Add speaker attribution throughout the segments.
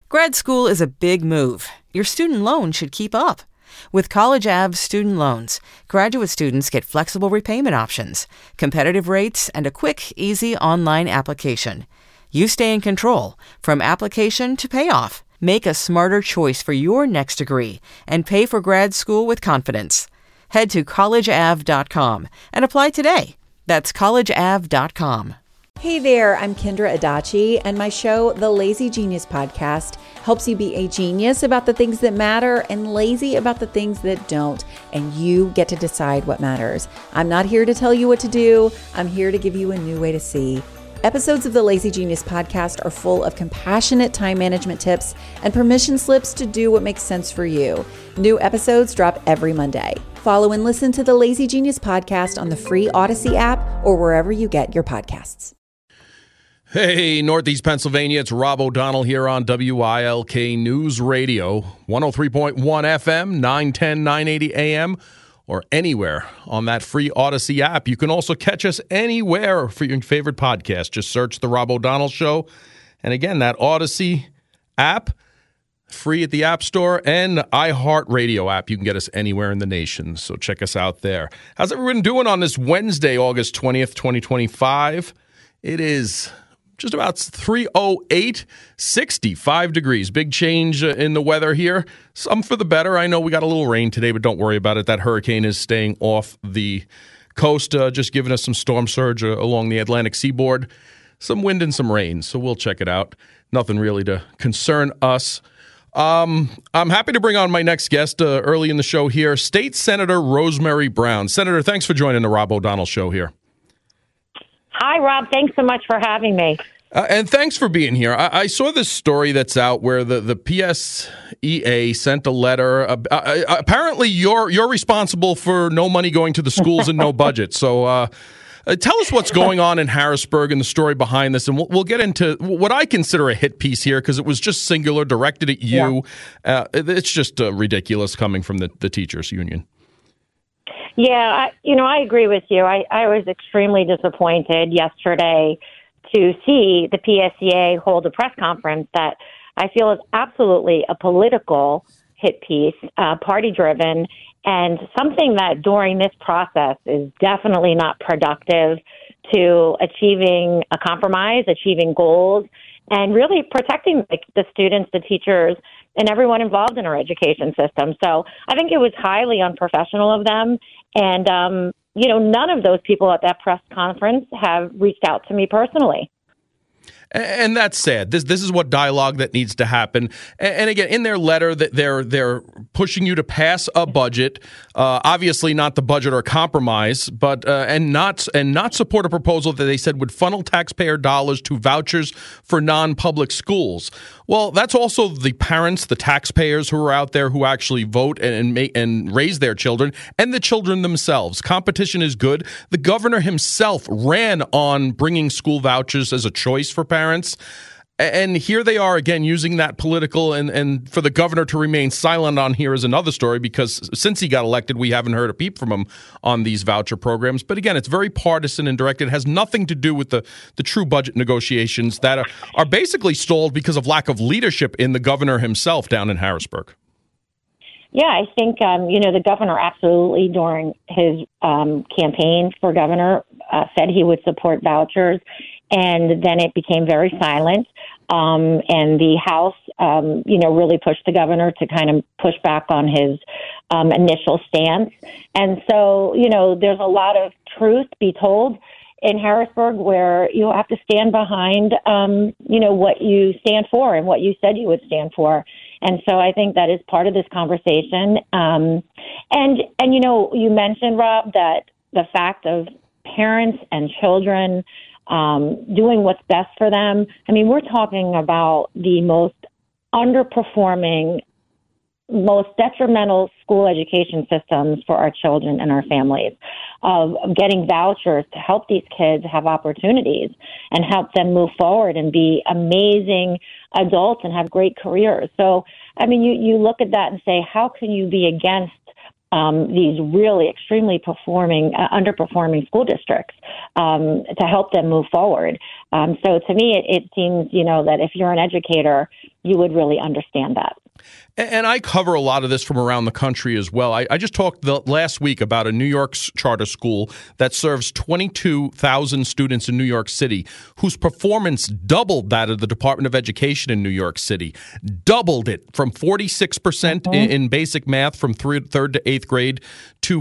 Speaker 1: Grad school is a big move. Your student loan should keep up. With College Ave student loans, graduate students get flexible repayment options, competitive rates, and a quick, easy online application. You stay in control from application to payoff. Make a smarter choice for your next degree and pay for grad school with confidence. Head to collegeave.com and apply today. That's collegeave.com.
Speaker 2: Hey there, I'm Kendra Adachi, and my show, The Lazy Genius Podcast, helps you be a genius about the things that matter and lazy about the things that don't, and you get to decide what matters. I'm not here to tell you what to do. I'm here to give you a new way to see. Episodes of the Lazy Genius Podcast are full of compassionate time management tips and permission slips to do what makes sense for you. New episodes drop every Monday. Follow and listen to the Lazy Genius Podcast on the free Odyssey app or wherever you get your podcasts.
Speaker 3: Hey, Northeast Pennsylvania, it's Rob O'Donnell here on WILK News Radio, 103.1 FM, 910, 980 AM, or anywhere on that free Odyssey app. You can also catch us anywhere for your favorite podcast. Just search The Rob O'Donnell Show. And again, that Odyssey app, free at the App Store, and iHeartRadio app. You can get us anywhere in the nation, so check us out there. How's everyone doing on this Wednesday, August 20th, 2025? It is just about 3:08, 65 degrees. Big change in the weather here. Some for the better. I know we got a little rain today, but don't worry about it. That hurricane is staying off the coast, just giving us some storm surge along the Atlantic seaboard. Some wind and some rain, so we'll check it out. Nothing really to concern us. I'm happy to bring on my next guest early in the show here, State Senator Rosemary Brown. Senator, thanks for joining the Rob O'Donnell Show here.
Speaker 4: Hi, Rob. Thanks so much for having me.
Speaker 3: And thanks for being here. I saw this story that's out where the PSEA sent a letter. Apparently, you're responsible for no money going to the schools and no budget. So tell us what's going on in Harrisburg and the story behind this. And we'll get into what I consider a hit piece here because it was just singular, directed at you. Yeah. It's just ridiculous coming from the teachers union.
Speaker 4: Yeah, I agree with you. I was extremely disappointed yesterday to see the PSEA hold a press conference that I feel is absolutely a political hit piece, party-driven, and something that during this process is definitely not productive to achieving a compromise, achieving goals, and really protecting the students, the teachers, and everyone involved in our education system. So I think it was highly unprofessional of them. And, none of those people at that press conference have reached out to me personally.
Speaker 3: And that's sad. This is what dialogue that needs to happen. And again, in their letter, that they're pushing you to pass a budget, obviously not the budget or compromise, but and not support a proposal that they said would funnel taxpayer dollars to vouchers for non-public schools. Well, that's also the parents, the taxpayers who are out there who actually vote and raise their children, and the children themselves. Competition is good. The governor himself ran on bringing school vouchers as a choice for parents. And here they are again using that political and for the governor to remain silent on here is another story because since he got elected, we haven't heard a peep from him on these voucher programs. But again, it's very partisan and directed. It has nothing to do with the true budget negotiations that are basically stalled because of lack of leadership in the governor himself down in Harrisburg.
Speaker 4: Yeah, I think, the governor absolutely during his campaign for governor said he would support vouchers. And then it became very silent. And the House, really pushed the governor to kind of push back on his initial stance. And so, there's a lot of truth be told in Harrisburg where you have to stand behind, what you stand for and what you said you would stand for. And so I think that is part of this conversation. You mentioned, Rob, that the fact of parents and children doing what's best for them. I mean, we're talking about the most underperforming, most detrimental school education systems for our children and our families, of getting vouchers to help these kids have opportunities and help them move forward and be amazing adults and have great careers. So, I mean, you look at that and say, how can you be against these really extremely underperforming school districts to help them move forward. So to me, it seems, that if you're an educator, you would really understand that.
Speaker 3: And I cover a lot of this from around the country as well. I just talked last week about a New York charter school that serves 22,000 students in New York City, whose performance doubled that of the Department of Education in New York City. Doubled it from 46% in basic math from third to eighth grade to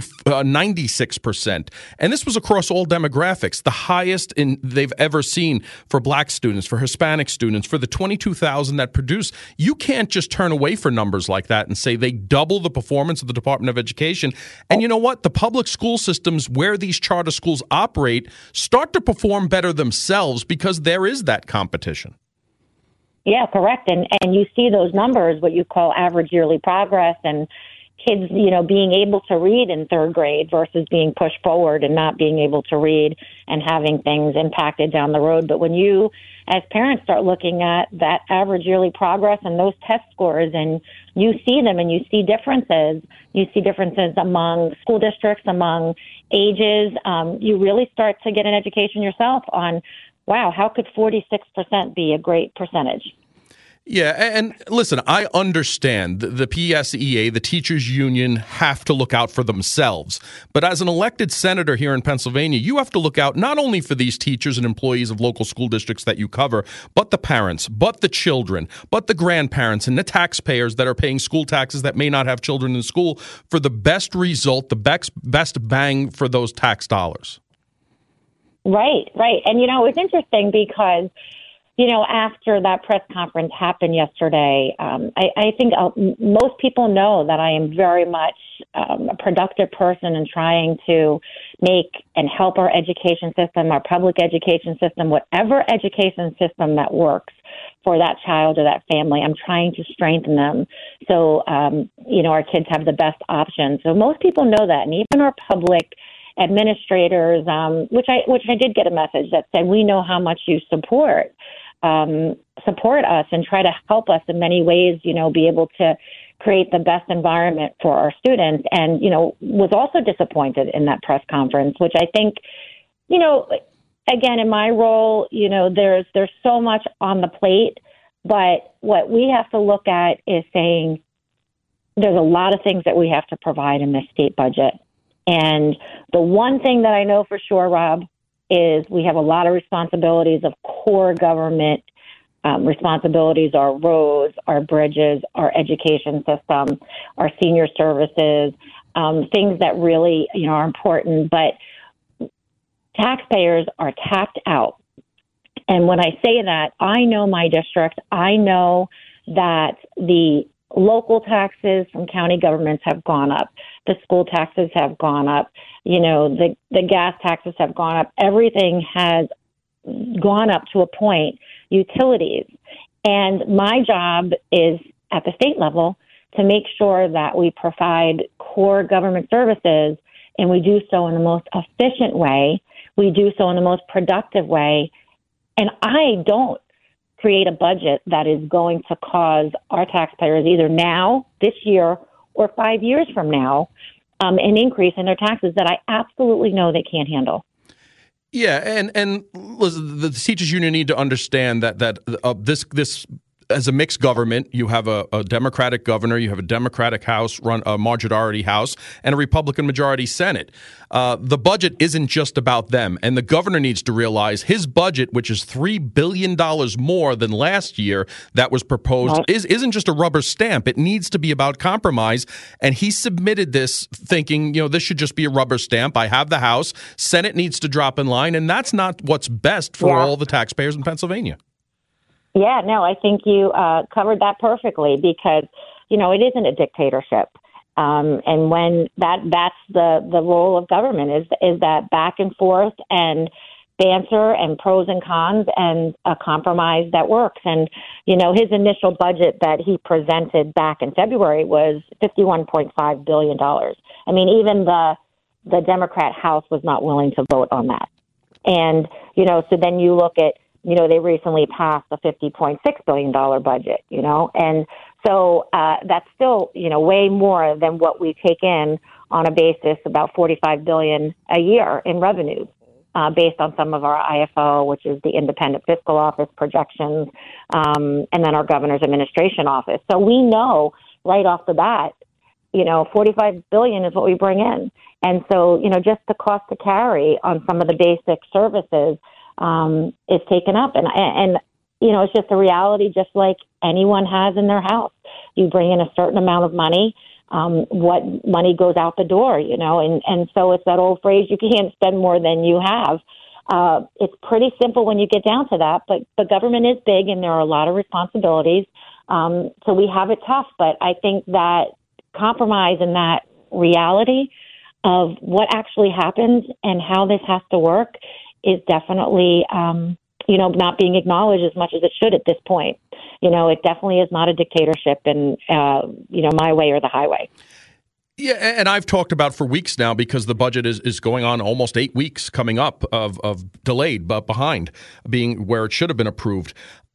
Speaker 3: 96%. And this was across all demographics, the highest they've ever seen for black students, for Hispanic students, for the 22,000 that produce. You can't just turn away from numbers like that and say they double the performance of the Department of Education. And you know what? The public school systems where these charter schools operate start to perform better themselves because there is that competition.
Speaker 4: Yeah, correct. And you see those numbers, what you call average yearly progress, and kids, being able to read in third grade versus being pushed forward and not being able to read and having things impacted down the road. But when you, as parents, start looking at that average yearly progress and those test scores, and you see them and you see differences among school districts, among ages, you really start to get an education yourself on, wow, how could 46% be a great percentage?
Speaker 3: Yeah, and listen, I understand the PSEA, the teachers union, have to look out for themselves. But as an elected senator here in Pennsylvania, you have to look out not only for these teachers and employees of local school districts that you cover, but the parents, but the children, but the grandparents and the taxpayers that are paying school taxes that may not have children in school for the best result, the best bang for those tax dollars. Right.
Speaker 4: And, it was interesting because after that press conference happened yesterday, I think most people know that I am very much a productive person in trying to make and help our education system, our public education system, whatever education system that works for that child or that family. I'm trying to strengthen them so, our kids have the best options. So most people know that, and even our public administrators, which I did get a message that said, we know how much you support us and try to help us in many ways, be able to create the best environment for our students. And, was also disappointed in that press conference, which I think, again, in my role, there's so much on the plate, but what we have to look at is saying there's a lot of things that we have to provide in this state budget. And the one thing that I know for sure, Rob, is we have a lot of responsibilities of core government responsibilities, our roads, our bridges, our education system, our senior services, things that really, are important. But taxpayers are tapped out. And when I say that, I know my district. I know that the local taxes from county governments have gone up. The school taxes have gone up. The gas taxes have gone up. Everything has gone up to a point, utilities. And my job is at the state level to make sure that we provide core government services, and we do so in the most efficient way. We do so in the most productive way. And I don't create a budget that is going to cause our taxpayers either now, this year, or 5 years from now, an increase in their taxes that I absolutely know they can't handle.
Speaker 3: Yeah, and listen, the teachers union need to understand that this as a mixed government, you have a Democratic governor, you have a Democratic House, a majority House, and a Republican majority Senate. The budget isn't just about them, and the governor needs to realize his budget, which is $3 billion more than last year that was proposed, isn't just a rubber stamp. It needs to be about compromise, and he submitted this thinking, this should just be a rubber stamp. I have the House. Senate needs to drop in line, and that's not what's best for all the taxpayers in Pennsylvania.
Speaker 4: Yeah, no, I think you covered that perfectly because, it isn't a dictatorship. And when that's the role of government is that back and forth and banter and pros and cons and a compromise that works. And, his initial budget that he presented back in February was $51.5 billion. I mean, even the Democrat House was not willing to vote on that. And, so then you look at, they recently passed a $50.6 billion budget, and So that's still, way more than what we take in on a basis, about $45 billion a year in revenues, based on some of our IFO, which is the Independent Fiscal Office projections, and then our Governor's Administration Office. So we know right off the bat, $45 billion is what we bring in. And so, just the cost to carry on some of the basic services is taken up. And it's just a reality, just like anyone has in their house. You bring in a certain amount of money, what money goes out the door, and so it's that old phrase, you can't spend more than you have. It's pretty simple when you get down to that, but government is big and there are a lot of responsibilities. So we have it tough, but I think that compromise in that reality of what actually happens and how this has to work is definitely, not being acknowledged as much as it should at this point. It definitely is not a dictatorship and, my way or the highway.
Speaker 3: Yeah, and I've talked about for weeks now, because the budget is going on almost 8 weeks coming up of delayed, but behind being where it should have been approved.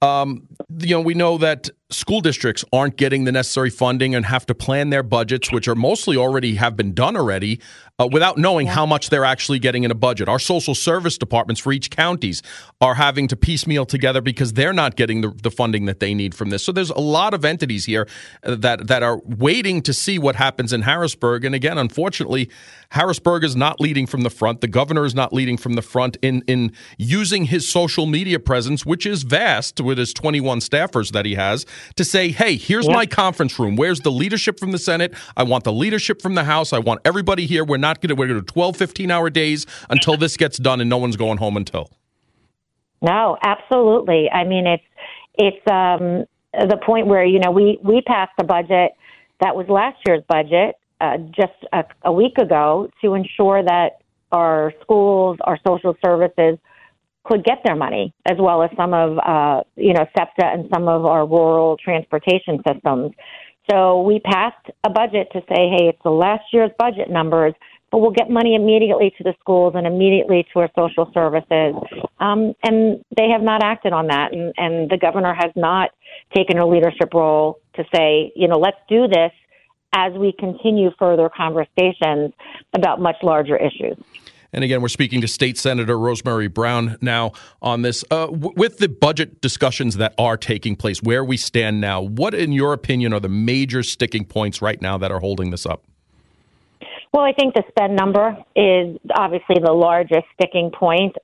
Speaker 3: We know that school districts aren't getting the necessary funding and have to plan their budgets, which are mostly have been done already, without knowing how much they're actually getting in a budget. Our social service departments for each counties are having to piecemeal together because they're not getting the funding that they need from this. So there's a lot of entities here that are waiting to see what happens in Harrisburg. And again, unfortunately, Harrisburg is not leading from the front. The governor is not leading from the front in using his social media presence, which is vast with his 21 staffers that he has, to say, hey, here's my conference room. Where's the leadership from the Senate? I want the leadership from the House. I want everybody here. We're going to 12, 15-hour days until this gets done, and no one's going home until.
Speaker 4: No, absolutely. I mean, it's the point where, we passed a budget that was last year's budget just a week ago to ensure that our schools, our social services could get their money, as well as some of, SEPTA and some of our rural transportation systems. So we passed a budget to say, hey, it's the last year's budget numbers, but we'll get money immediately to the schools and immediately to our social services. And they have not acted on that. And the governor has not taken a leadership role to say, let's do this as we continue further conversations about much larger issues.
Speaker 3: And again, we're speaking to State Senator Rosemary Brown now on this. With the budget discussions that are taking place, where we stand now, what, in your opinion, are the major sticking points right now that are holding this up?
Speaker 4: Well, I think the spend number is obviously the largest sticking point.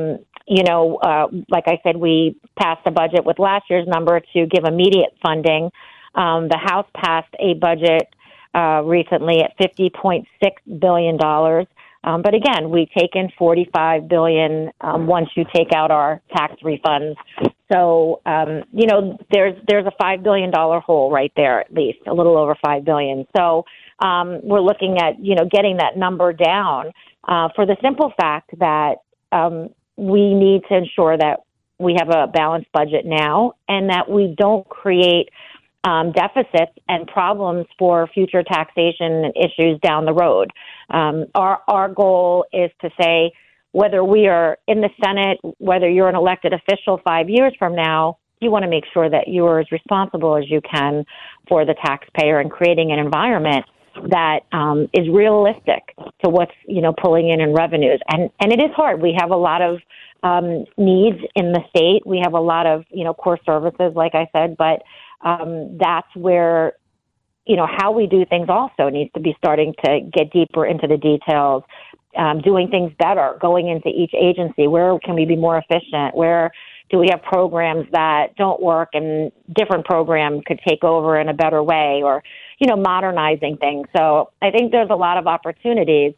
Speaker 4: Like I said, we passed a budget with last year's number to give immediate funding. The House passed a budget recently at $50.6 billion. But again, we take in $45 billion once you take out our tax refunds. So, there's a $5 billion hole right there, at least a little over $5 billion. So we're looking at, getting that number down for the simple fact that we need to ensure that we have a balanced budget now and that we don't create deficits and problems for future taxation issues down the road. Our goal is to say, whether we are in the Senate, whether you're an elected official 5 years from now, you want to make sure that you're as responsible as you can for the taxpayer and creating an environment that is realistic to what's, pulling in revenues. And it is hard. We have a lot of needs in the state. We have a lot of, core services, like I said, but that's where, how we do things also needs to be starting to get deeper into the details, doing things better, going into each agency. Where can we be more efficient? Where do we have programs that don't work and different programs could take over in a better way, or, modernizing things? So I think there's a lot of opportunities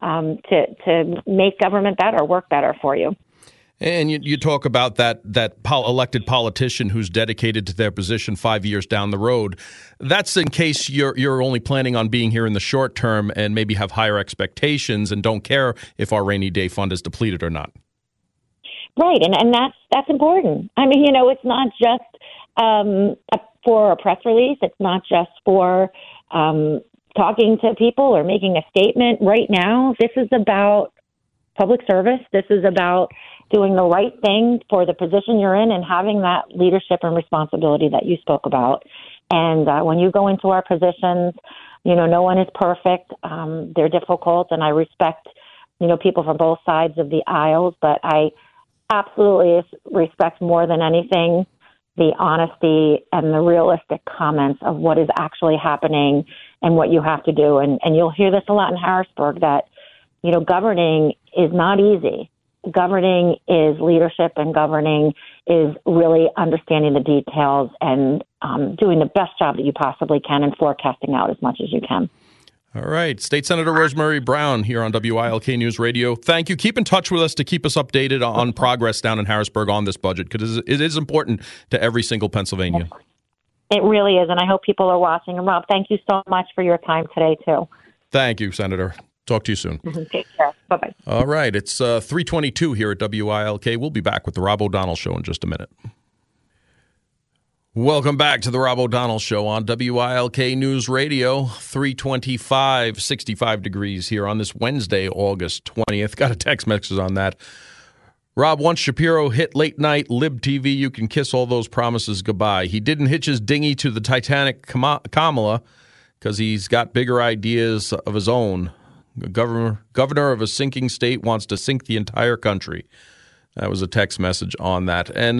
Speaker 4: to make government better, work better for you.
Speaker 3: And you talk about that elected politician who's dedicated to their position 5 years down the road. That's in case you're only planning on being here in the short term and maybe have higher expectations and don't care if our rainy day fund is depleted or not.
Speaker 4: Right, and that's important. I mean, it's not just for a press release. It's not just for talking to people or making a statement. Right now, this is about public service. This is about doing the right thing for the position you're in and having that leadership and responsibility that you spoke about. And when you go into our positions, no one is perfect. They're difficult, and I respect, people from both sides of the aisles, but I absolutely respect more than anything the honesty and the realistic comments of what is actually happening and what you have to do. And you'll hear this a lot in Harrisburg that, governing is not easy. Governing is leadership, and governing is really understanding the details and doing the best job that you possibly can and forecasting out as much as you can.
Speaker 3: All right. State Senator Rosemary Brown here on WILK News Radio. Thank you. Keep in touch with us to keep us updated on progress down in Harrisburg on this budget, because it is important to every single Pennsylvanian.
Speaker 4: It really is, and I hope people are watching. And Rob, thank you so much for your time today, too.
Speaker 3: Thank you, Senator. Talk to you soon.
Speaker 4: Take care. Bye-bye. All
Speaker 3: right. It's 3:22 here at WILK. We'll be back with the Rob O'Donnell Show in just a minute. Welcome back to the Rob O'Donnell Show on WILK News Radio. 325, 65 degrees here on this Wednesday, August 20th. Got a text message on that. Rob, once Shapiro hit late night Lib TV, you can kiss all those promises goodbye. He didn't hitch his dinghy to the Titanic Kamala because he's got bigger ideas of his own. The governor of a sinking state wants to sink the entire country. That was a text message on that. And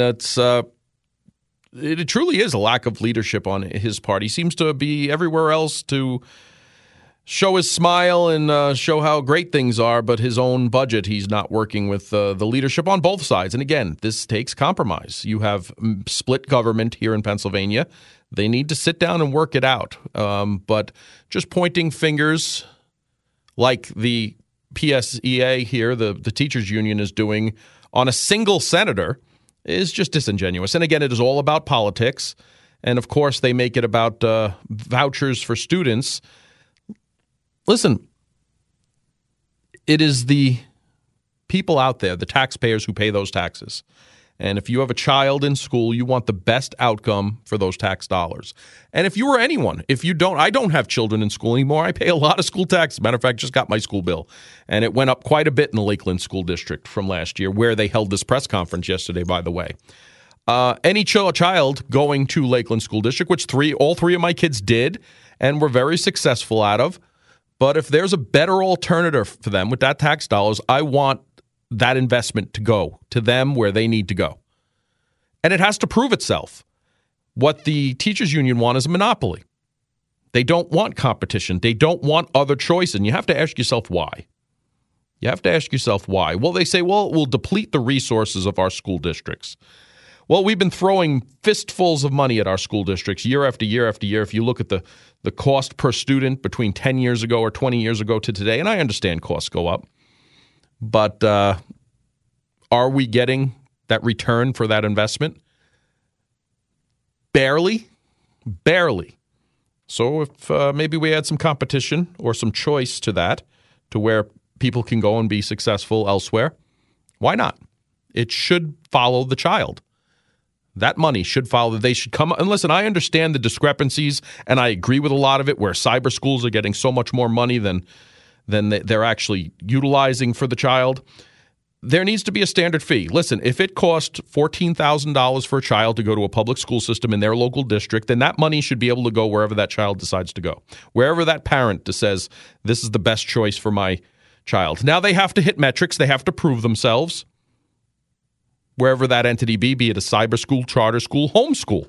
Speaker 3: it truly is a lack of leadership on his part. He seems to be everywhere else to show his smile and show how great things are, but his own budget, he's not working with the leadership on both sides. And again, this takes compromise. You have split government here in Pennsylvania. They need to sit down and work it out. But just pointing fingers like the PSEA here, the teachers union, is doing on a single senator is just disingenuous. And again, it is all about politics. And of course, they make it about vouchers for students. Listen, it is the people out there, the taxpayers, who pay those taxes. And if you have a child in school, you want the best outcome for those tax dollars. And if you or anyone, I don't have children in school anymore. I pay a lot of school tax. As a matter of fact, just got my school bill. And it went up quite a bit in the Lakeland School District from last year, where they held this press conference yesterday, by the way. Any child going to Lakeland School District, which all three of my kids did and were very successful out of. But if there's a better alternative for them with that tax dollars, I want that investment to go to them where they need to go. And it has to prove itself. What the teachers union want is a monopoly. They don't want competition. They don't want other choice. And you have to ask yourself why. Well, they say, it will deplete the resources of our school districts. Well, we've been throwing fistfuls of money at our school districts year after year after year. If you look at the cost per student between 10 years ago or 20 years ago to today, and I understand costs go up, but are we getting that return for that investment? Barely. So if maybe we add some competition or some choice to that, to where people can go and be successful elsewhere, why not? It should follow the child. That money should follow. They should come. And listen, I understand the discrepancies, and I agree with a lot of it, where cyber schools are getting so much more money than they're actually utilizing for the child. There needs to be a standard fee. Listen, if it costs $14,000 for a child to go to a public school system in their local district, then that money should be able to go wherever that child decides to go, wherever that parent says, this is the best choice for my child. Now they have to hit metrics. They have to prove themselves, wherever that entity be it a cyber school, charter school, homeschool,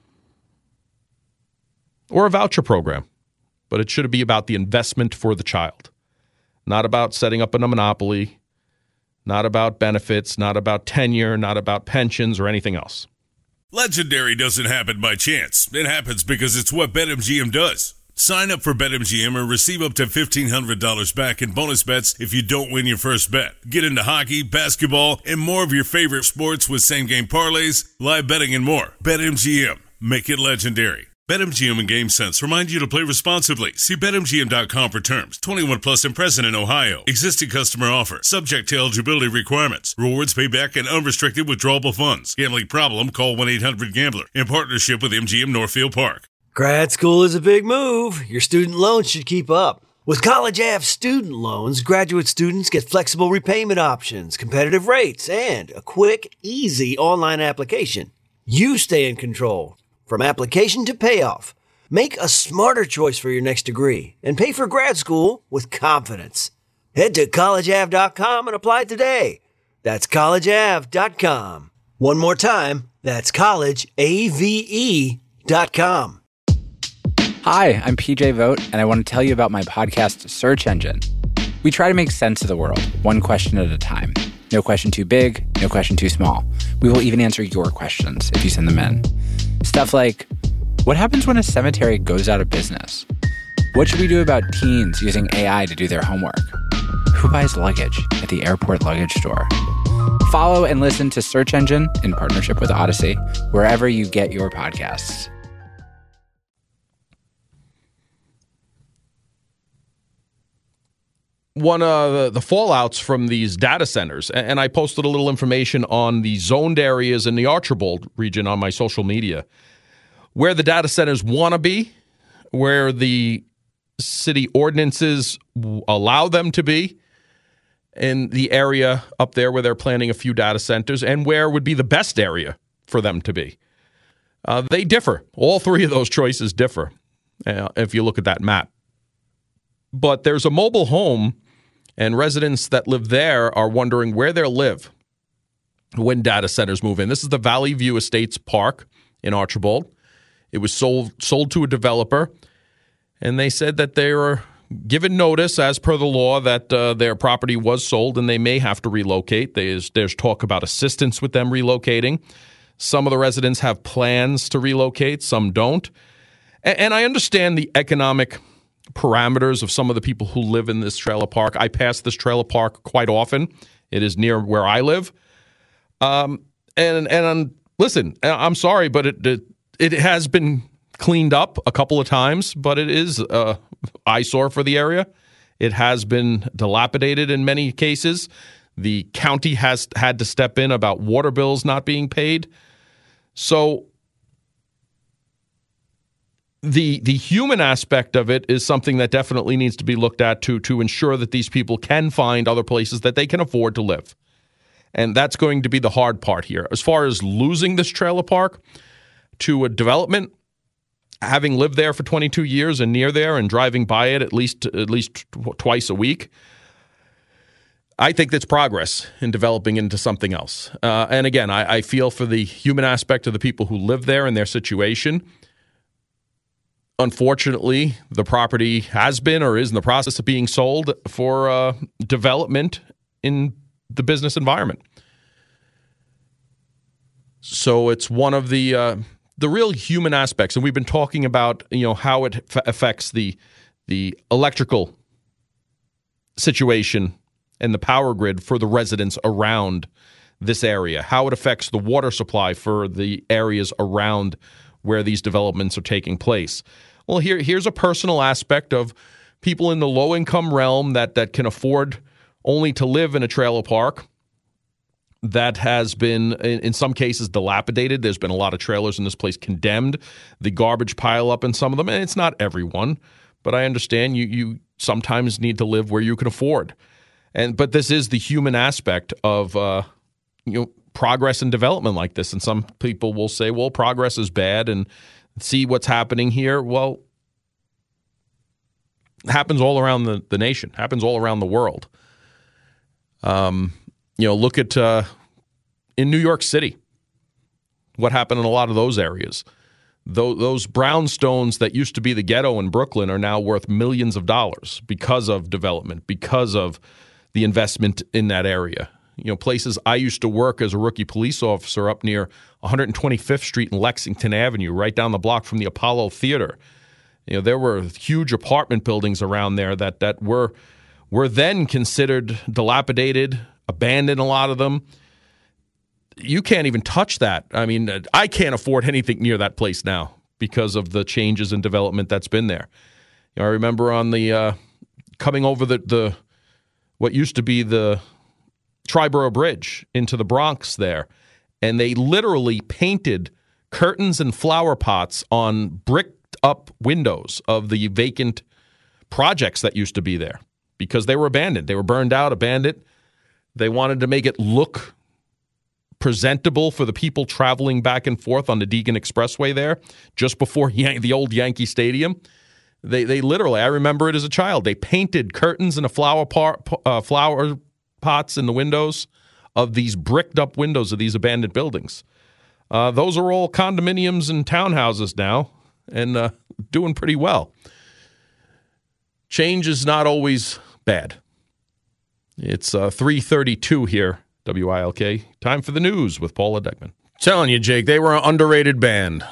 Speaker 3: or a voucher program. But it should be about the investment for the child, not about setting up a monopoly, not about benefits, not about tenure, not about pensions or anything else.
Speaker 5: Legendary doesn't happen by chance. It happens because it's what BetMGM does. Sign up for BetMGM and receive up to $1,500 back in bonus bets if you don't win your first bet. Get into hockey, basketball, and more of your favorite sports with same-game parlays, live betting, and more. BetMGM. Make it legendary. BetMGM and GameSense remind you to play responsibly. See BetMGM.com for terms. 21 plus and present in Ohio. Existing customer offer. Subject to eligibility requirements. Rewards payback and unrestricted withdrawable funds. Gambling problem? Call 1-800-GAMBLER. In partnership with MGM Northfield Park.
Speaker 6: Grad school is a big move. Your student loans should keep up. With College Ave student loans, graduate students get flexible repayment options, competitive rates, and a quick, easy online application. You stay in control. from application to payoff. Make a smarter choice for your next degree and pay for grad school with confidence. Head to collegeav.com and apply today. That's collegeav.com. One more time, that's collegeave.com.
Speaker 7: Hi, I'm PJ Vogt, and I want to tell you about my podcast, Search Engine. We try to make sense of the world, one question at a time. No question too big, no question too small. We will even answer your questions if you send them in. Stuff like, what happens when a cemetery goes out of business? What should we do about teens using AI to do their homework? Who buys luggage at the airport luggage store? Follow and listen to Search Engine in partnership with Odyssey, wherever you get your podcasts.
Speaker 3: One of the fallouts from these data centers, and I posted a little information on the zoned areas in the Archibald region on my social media, where the data centers want to be, where the city ordinances allow them to be, in the area up there where they're planning a few data centers, and where would be the best area for them to be. They differ. All three of those choices differ if you look at that map. But there's a mobile home, and residents that live there are wondering where they'll live when data centers move in. This is the Valley View Estates Park in Archibald. It was sold to a developer, and they said that they were given notice as per the law that their property was sold and they may have to relocate. There's talk about assistance with them relocating. Some of the residents have plans to relocate, some don't. And I understand the economic parameters of some of the people who live in this trailer park. I pass this trailer park quite often. It is near where I live. Listen, I'm sorry, but it has been cleaned up a couple of times, but it is an eyesore for the area. It has been dilapidated in many cases. The county has had to step in about water bills not being paid. So the human aspect of it is something that definitely needs to be looked at to ensure that these people can find other places that they can afford to live. And that's going to be the hard part here. As far as losing this trailer park to a development, having lived there for 22 years and near there and driving by it at least twice a week, I think that's progress in developing into something else. And again, I feel for the human aspect of the people who live there and their situation. Unfortunately, the property has been or is in the process of being sold for development in the business environment. So it's one of the real human aspects, and we've been talking about how it affects the electrical situation and the power grid for the residents around this area, how it affects the water supply for the areas around where these developments are taking place. Well, here's a personal aspect of people in the low-income realm that can afford only to live in a trailer park that has been, in some cases, dilapidated. There's been a lot of trailers in this place condemned. The garbage pile up in some of them, and it's not everyone, but I understand you sometimes need to live where you can afford. But this is the human aspect of progress and development like this. And some people will say, well, progress is bad and see what's happening here. Well, it happens all around the nation, happens all around the world. Look at in New York City, what happened in a lot of those areas. Those brownstones that used to be the ghetto in Brooklyn are now worth millions of dollars because of development, because of the investment in that area. Places I used to work as a rookie police officer up near 125th Street and Lexington Avenue, right down the block from the Apollo Theater. There were huge apartment buildings around there that were then considered dilapidated, abandoned, a lot of them. You can't even touch that. I mean, I can't afford anything near that place now because of the changes in development that's been there. I remember on the coming over the what used to be the Triborough Bridge into the Bronx there, and they literally painted curtains and flower pots on bricked up windows of the vacant projects that used to be there because they were abandoned. They were burned out, abandoned. They wanted to make it look presentable for the people traveling back and forth on the Deegan Expressway there, just before the old Yankee Stadium. They literally, I remember it as a child, they painted curtains and flower pots in the windows of these bricked up windows of these abandoned buildings. Those are all condominiums and townhouses now, and doing pretty well. Change is not always bad. It's 3:32 here, WILK. Time for the news with Paula Deckman. Telling you, Jake, they were an underrated band.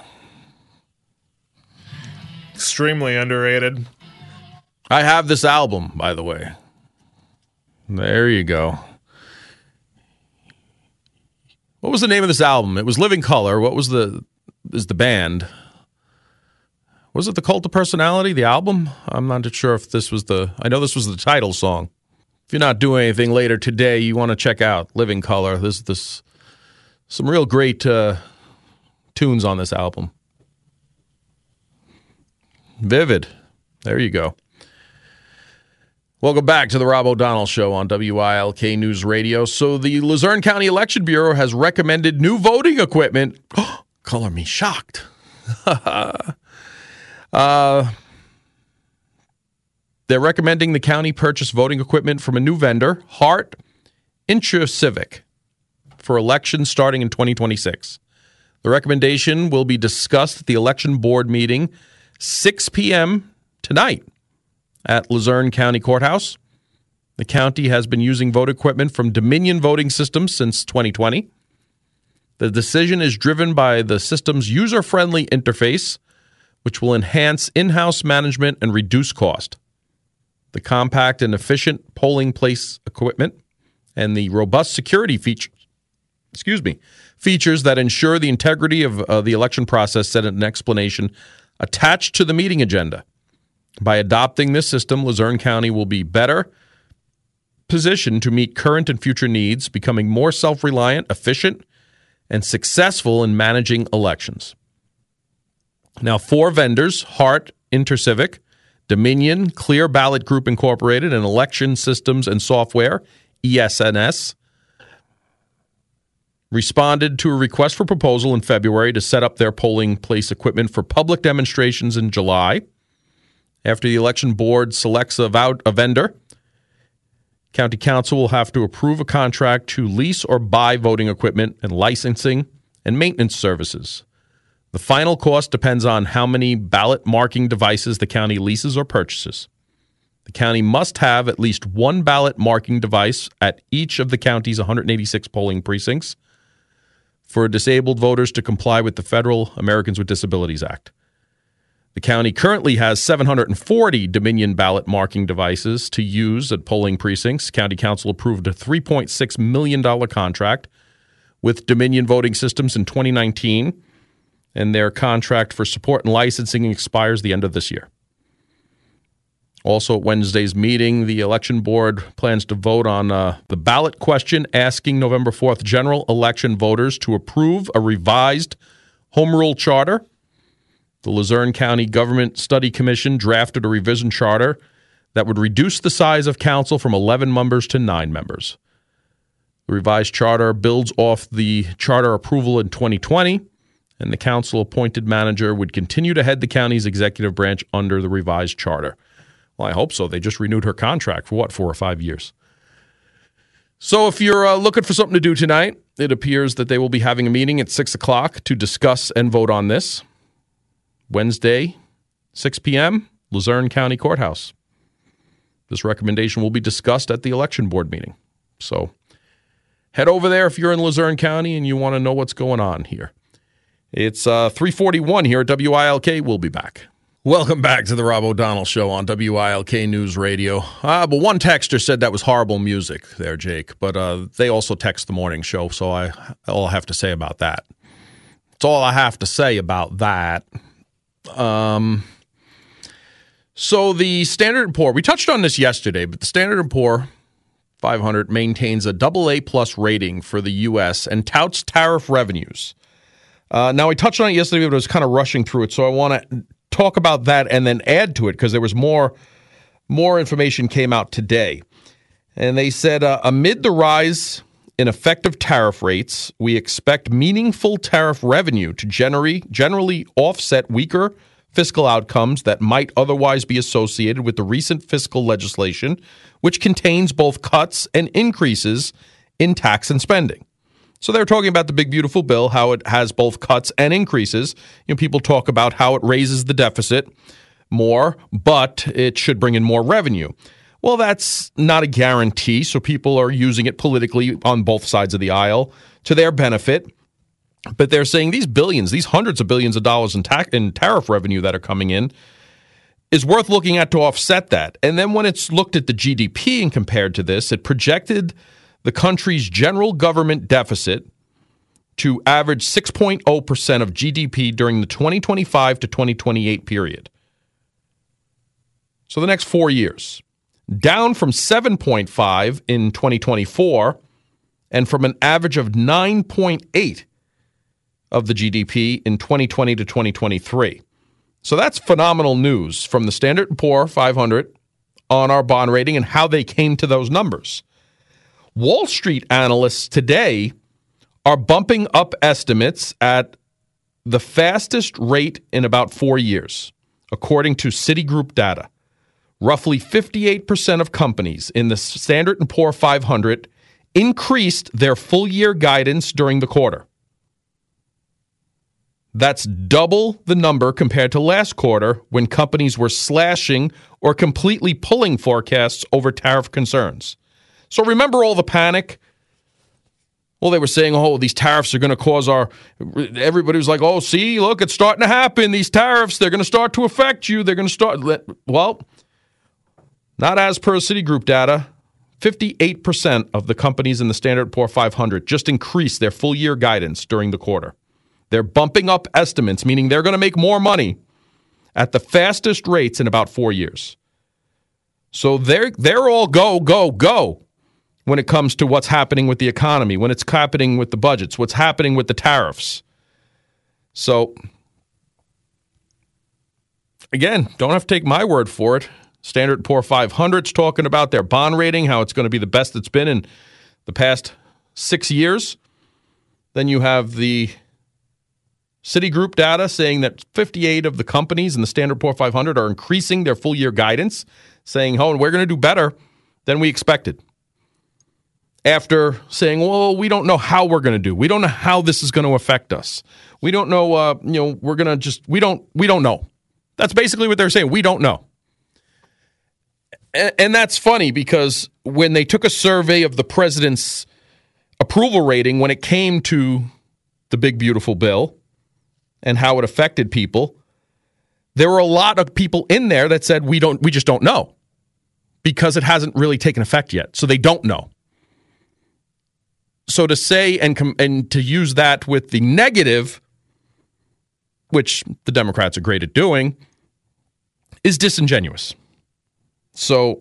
Speaker 8: Extremely underrated.
Speaker 3: I have this album, by the way. There you go. What was the name of this album? It was Living Color. What was the band? Was it The Cult of Personality, the album? I'm not sure if this was I know this was the title song. If you're not doing anything later today, you want to check out Living Color. There's some real great tunes on this album. Vivid. There you go. Welcome back to the Rob O'Donnell Show on WILK News Radio. So the Luzerne County Election Bureau has recommended new voting equipment. Color me shocked. They're recommending the county purchase voting equipment from a new vendor, Hart IntraCivic, for elections starting in 2026. The recommendation will be discussed at the election board meeting 6 p.m. tonight at Luzerne County Courthouse. The county has been using vote equipment from Dominion Voting Systems since 2020. The decision is driven by the system's user-friendly interface, which will enhance in-house management and reduce cost. The compact and efficient polling place equipment and the robust security features that ensure the integrity of the election process set an explanation attached to the meeting agenda. By adopting this system, Luzerne County will be better positioned to meet current and future needs, becoming more self-reliant, efficient, and successful in managing elections. Now, 4 vendors, Hart IntraCivic, Dominion, Clear Ballot Group Incorporated, and Election Systems and Software, ESNS, responded to a request for proposal in February to set up their polling place equipment for public demonstrations in July. After the election board selects a vendor, County Council will have to approve a contract to lease or buy voting equipment and licensing and maintenance services. The final cost depends on how many ballot marking devices the county leases or purchases. The county must have at least one ballot marking device at each of the county's 186 polling precincts for disabled voters to comply with the Federal Americans with Disabilities Act. The county currently has 740 Dominion ballot marking devices to use at polling precincts. County Council approved a $3.6 million contract with Dominion Voting Systems in 2019, and their contract for support and licensing expires the end of this year. Also, at Wednesday's meeting, the election board plans to vote on the ballot question asking November 4th general election voters to approve a revised home rule charter. The Luzerne County Government Study Commission drafted a revision charter that would reduce the size of council from 11 members to 9 members. The revised charter builds off the charter approval in 2020, and the council-appointed manager would continue to head the county's executive branch under the revised charter. Well, I hope so. They just renewed her contract for, 4 or 5 years? So if you're looking for something to do tonight, it appears that they will be having a meeting at 6 o'clock to discuss and vote on this. Wednesday, 6 p.m., Luzerne County Courthouse. This recommendation will be discussed at the election board meeting. So head over there if you're in Luzerne County and you want to know what's going on here. It's 3:41 here at WILK. We'll be back. Welcome back to the Rob O'Donnell Show on WILK News Radio. But one texter said that was horrible music there, Jake. But they also text the morning show, so all I have to say about that. That's all I have to say about that. So the Standard & Poor, we touched on this yesterday, but the Standard & Poor 500 maintains a AA+ rating for the U.S. and touts tariff revenues. Now, we touched on it yesterday, but I was kind of rushing through it, so I want to talk about that and then add to it because there was more information came out today. And they said, amid the rise in effective tariff rates, we expect meaningful tariff revenue to generally offset weaker fiscal outcomes that might otherwise be associated with the recent fiscal legislation, which contains both cuts and increases in tax and spending. So they're talking about the big, beautiful bill, how it has both cuts and increases. People talk about how it raises the deficit more, but it should bring in more revenue. Well, that's not a guarantee, so people are using it politically on both sides of the aisle to their benefit. But they're saying these billions, these hundreds of billions of dollars in tariff revenue that are coming in is worth looking at to offset that. And then when it's looked at the GDP and compared to this, it projected the country's general government deficit to average 6.0% of GDP during the 2025 to 2028 period. So the next 4 years. Down from 7.5 in 2024 and from an average of 9.8 of the GDP in 2020 to 2023. So that's phenomenal news from the Standard & Poor 500 on our bond rating and how they came to those numbers. Wall Street analysts today are bumping up estimates at the fastest rate in about 4 years, according to Citigroup data. Roughly 58% of companies in the Standard & Poor 500 increased their full-year guidance during the quarter. That's double the number compared to last quarter when companies were slashing or completely pulling forecasts over tariff concerns. So remember all the panic? Well, they were saying, these tariffs are going to cause everybody was like, see, look, it's starting to happen. These tariffs, they're going to start to affect you. They're going to start. Well, not as per Citigroup data. 58% of the companies in the Standard & Poor 500 just increased their full-year guidance during the quarter. They're bumping up estimates, meaning they're going to make more money at the fastest rates in about 4 years. So they're all go when it comes to what's happening with the economy, when it's happening with the budgets, what's happening with the tariffs. So, again, don't have to take my word for it. Standard & Poor 500's talking about their bond rating, how it's going to be the best it's been in the past 6 years. Then you have the Citigroup data saying that 58 of the companies in the Standard & Poor 500 are increasing their full-year guidance, saying, we're going to do better than we expected. After saying, we don't know how we're going to do. We don't know how this is going to affect us. We don't know, we're going to just, we don't know. That's basically what they're saying. We don't know. And that's funny because when they took a survey of the president's approval rating when it came to the big, beautiful bill and how it affected people, there were a lot of people in there that said, we just don't know because it hasn't really taken effect yet. So they don't know. So to say and to use that with the negative, which the Democrats are great at doing, is disingenuous. So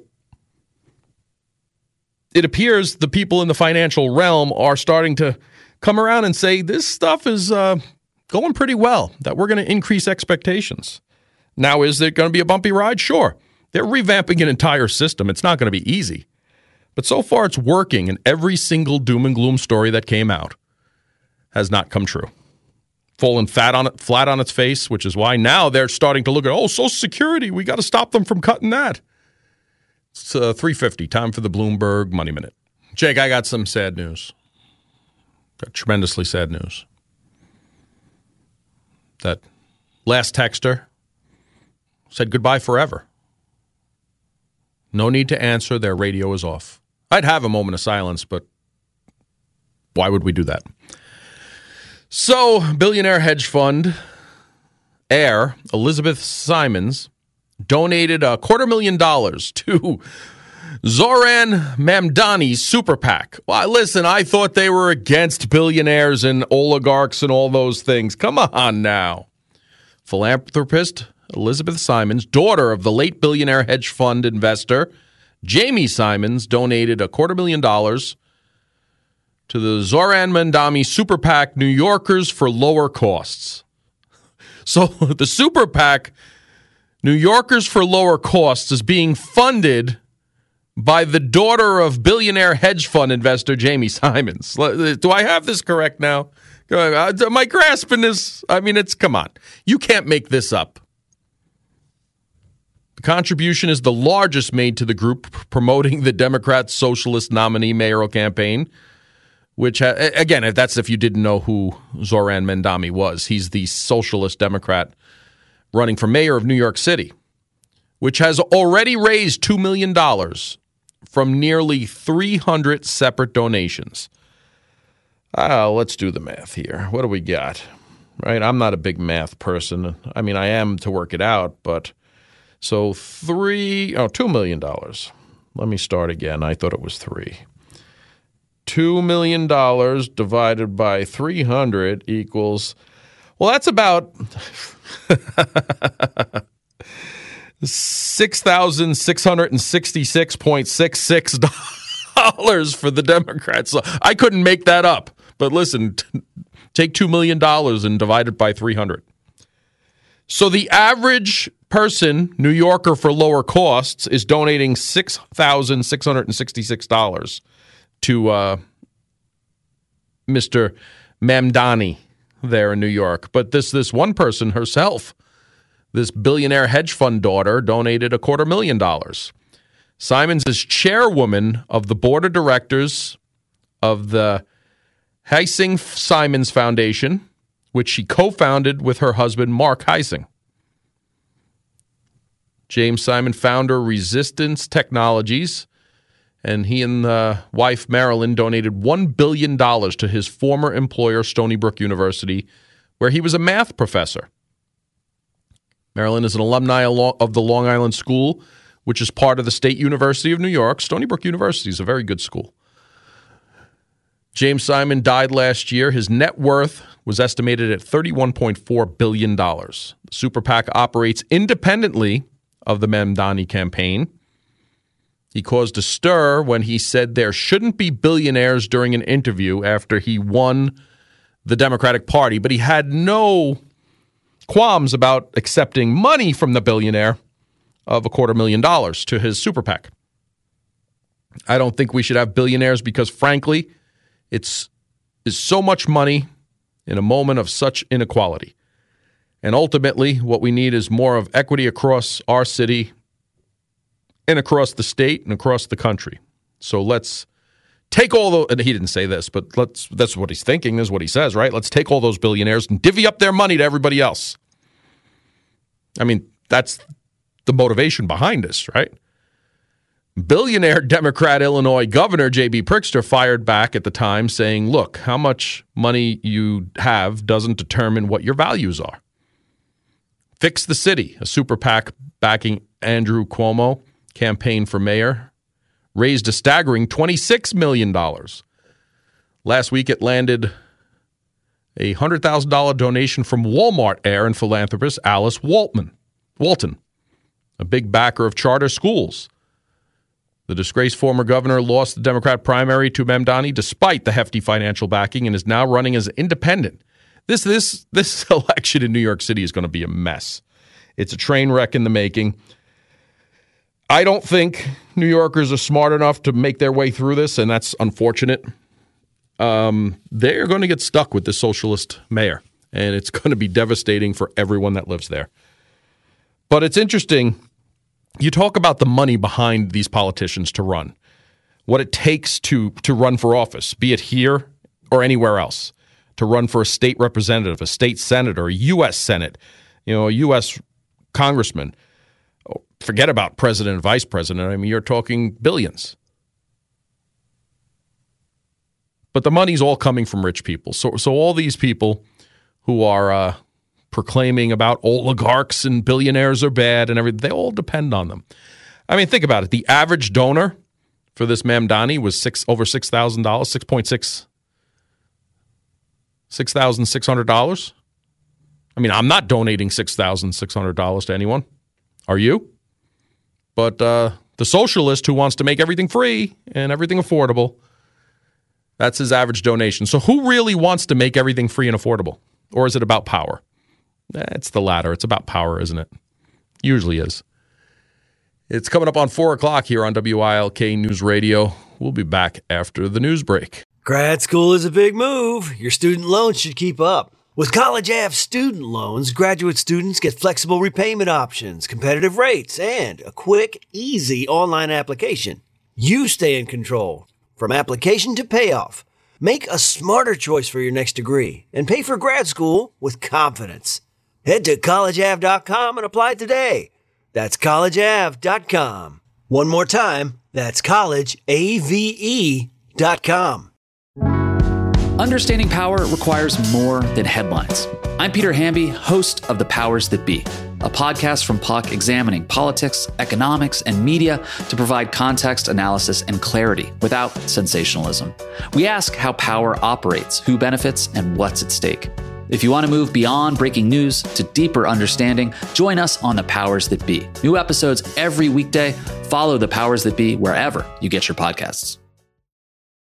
Speaker 3: it appears the people in the financial realm are starting to come around and say this stuff is going pretty well, that we're going to increase expectations. Now, is it going to be a bumpy ride? Sure. They're revamping an entire system. It's not going to be easy. But so far it's working, and every single doom and gloom story that came out has not come true. Fallen flat on its face, which is why now they're starting to look at, Social Security, we got to stop them from cutting that. It's 3:50, time for the Bloomberg Money Minute. Jake, I got some sad news. Got tremendously sad news. That last texter said goodbye forever. No need to answer, their radio is off. I'd have a moment of silence, but why would we do that? So, billionaire hedge fund heir Elizabeth Simons donated $250,000 to Zoran Mamdani's super PAC. Well, listen, I thought they were against billionaires and oligarchs and all those things. Come on now. Philanthropist Elizabeth Simons, daughter of the late billionaire hedge fund investor Jamie Simons, donated $250,000 to the Zoran Mamdani super PAC New Yorkers for Lower Costs. So the super PAC New Yorkers for Lower Costs is being funded by the daughter of billionaire hedge fund investor Jamie Simons. Do I have this correct now? Am I grasping this? I mean, come on. You can't make this up. The contribution is the largest made to the group promoting the Democrat Socialist nominee mayoral campaign, which, again, that's if you didn't know who Zoran Mandami was. He's the Socialist Democrat running for mayor of New York City, which has already raised $2 million from nearly 300 separate donations. Let's do the math here. What do we got? Right? I'm not a big math person. I mean, I am to work it out, but so $2 million. Let me start again. I thought it was 3. $2 million divided by 300 equals, well, that's about $6,666.66 for the Democrats. So I couldn't make that up. But listen, take $2 million and divide it by 300. So the average person, New Yorker for lower costs, is donating $6,666 to Mr. Mamdani there in New York. But this one person herself, this billionaire hedge fund daughter, donated $250,000. Simons is chairwoman of the board of directors of the Heising Simons Foundation, which she co-founded with her husband, Mark Heising. James Simon, founder Resistance Technologies, and he and wife Marilyn donated $1 billion to his former employer, Stony Brook University, where he was a math professor. Marilyn is an alumni of the Long Island School, which is part of the State University of New York. Stony Brook University is a very good school. James Simon died last year. His net worth was estimated at $31.4 billion. The Super PAC operates independently of the Mamdani campaign. He caused a stir when he said there shouldn't be billionaires during an interview after he won the Democratic Party, but he had no qualms about accepting money from the billionaire of $250,000 to his Super PAC. I don't think we should have billionaires because, frankly, it's so much money in a moment of such inequality. And ultimately, what we need is more of equity across our city and across the state and across the country. So let's take all the, and he didn't say this, but that's what he's thinking, is what he says, right? Let's take all those billionaires and divvy up their money to everybody else. I mean, that's the motivation behind this, right? Billionaire Democrat Illinois Governor J.B. Pritzker fired back at the time saying, look, how much money you have doesn't determine what your values are. Fix the City, a Super PAC backing Andrew Cuomo campaign for mayor, raised a staggering $26 million. Last week, it landed a $100,000 donation from Walmart heir and philanthropist Alice Walton, a big backer of charter schools. The disgraced former governor lost the Democrat primary to Mamdani despite the hefty financial backing and is now running as independent. This election in New York City is going to be a mess. It's a train wreck in the making. I don't think New Yorkers are smart enough to make their way through this, and that's unfortunate. They're going to get stuck with the socialist mayor, and it's going to be devastating for everyone that lives there. But it's interesting. You talk about the money behind these politicians to run, what it takes to run for office, be it here or anywhere else, to run for a state representative, a state senator, a U.S. Senate, a U.S. congressman. Forget about president and vice president. I mean, you're talking billions. But the money's all coming from rich people. So all these people who are proclaiming about oligarchs and billionaires are bad and everything, they all depend on them. I mean, think about it. The average donor for this Mamdani was over $6,000, $6,600. I mean, I'm not donating $6,600 to anyone. Are you? But the socialist who wants to make everything free and everything affordable, that's his average donation. So who really wants to make everything free and affordable? Or is it about power? It's the latter. It's about power, isn't it? Usually is. It's coming up on 4 o'clock here on WILK News Radio. We'll be back after the news break.
Speaker 6: Grad school is a big move. Your student loans should keep up. With College Ave student loans, graduate students get flexible repayment options, competitive rates, and a quick, easy online application. You stay in control from application to payoff. Make a smarter choice for your next degree and pay for grad school with confidence. Head to collegeave.com and apply today. That's collegeave.com. One more time, that's collegeave.com.
Speaker 9: Understanding power requires more than headlines. I'm Peter Hamby, host of The Powers That Be, a podcast from Puck examining politics, economics, and media to provide context, analysis, and clarity without sensationalism. We ask how power operates, who benefits, and what's at stake. If you want to move beyond breaking news to deeper understanding, join us on The Powers That Be. New episodes every weekday. Follow The Powers That Be wherever you get your podcasts.